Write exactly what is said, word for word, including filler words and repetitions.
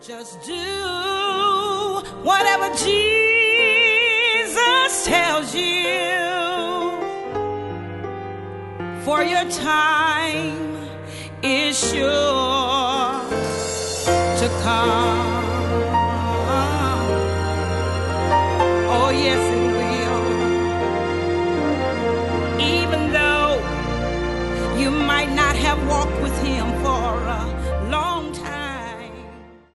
Just do whatever Jesus tells you, for your time is sure to come. Oh, yes, it will. Even though you might not have walked with him for a